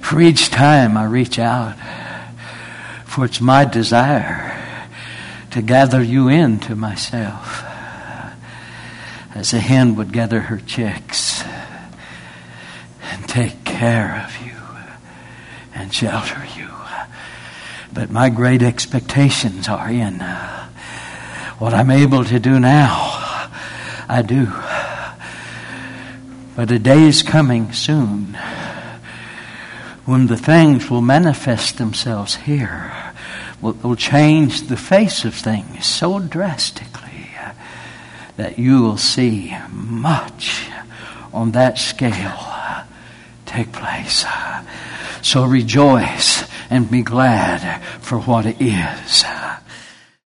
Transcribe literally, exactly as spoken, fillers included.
For each time I reach out, for it's my desire to gather you into myself, as a hen would gather her chicks and take care of you and shelter you. But my great expectations are in what I'm able to do now. I do. But a day is coming soon when the things will manifest themselves here, will, will change the face of things so drastically that you will see much on that scale take place. So rejoice and be glad for what it is.